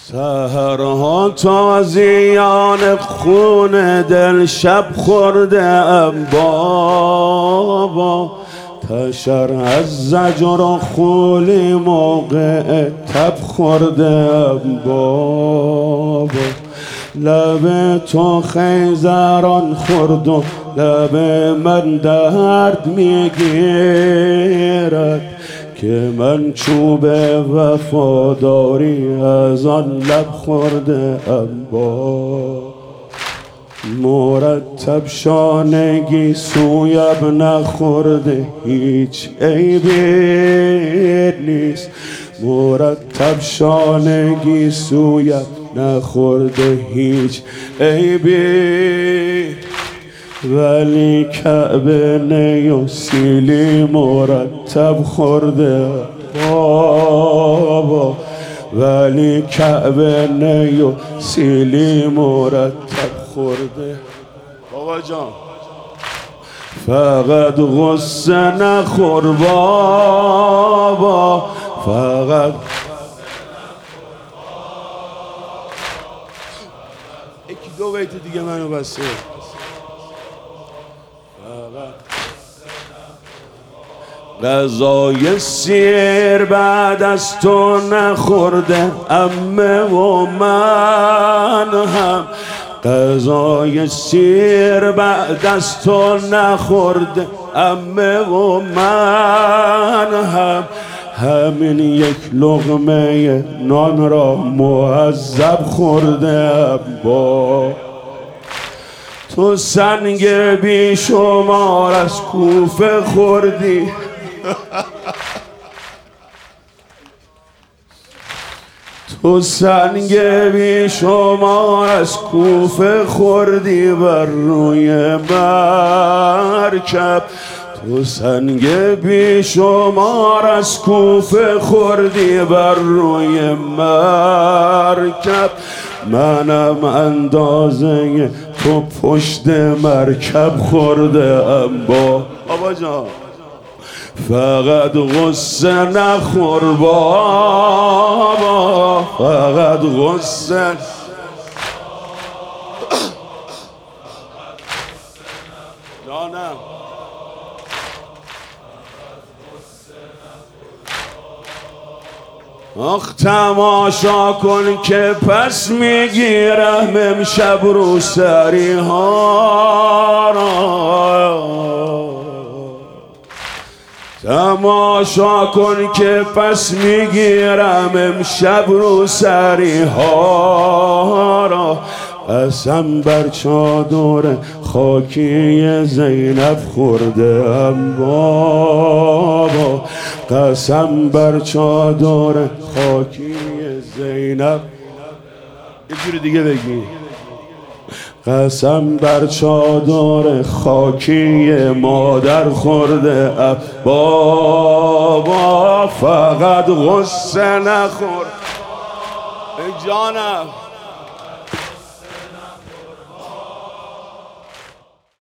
سحرها تازیان خون دل شب خورده ام بابا، تشر از زجر و خولی موقع تب خورده ام بابا. لب تو خیزران خورد و لب من درد میگیرد، که من چوب وفاداری از آن لب خورده ام با. مرتب شانگی سویب نخورده هیچ عیبی نیست، مرتب شانگی سویب نخورده هیچ عیبی، ولی کعبه نی و سیلی مرتب خورده بابا، ولی کعبه نی و سیلی مرتب خورده بابا جان. فقط غصه نخور بابا، فقط یکی دو بیت دیگه منو بسه. غذای سیر بعد از تو نخورده عمه و من هم، غذای سیر بعد از تو نخورده عمه و من هم، همین یک لقمه نان را معذب خورده با. تو سنگ بی شمار از کوفه خوردی تو سنگ بی شمار از کوفه خوردی بر روی مرکب، تو سنگ بی شمار از کوفه خوردی بر روی مرکب، منم اندازه تو پشت مرکب خورده ام با. بابا جان فقط غصه نخور بابا، فقط غصه جانم. آخ تماشا کن که پس میگیرم امشب روسری ها را، تماشا کن که پس میگیرم امشب روسری ها را، قسم بر چادر خاکی زینب خورده ام بابا، قسم بر چادر خاکی زینب. یه جوری دیگه بگی. قسم بر چادر خاکی مادر خورده ام بابا، فقط غصه نخور ای جانم.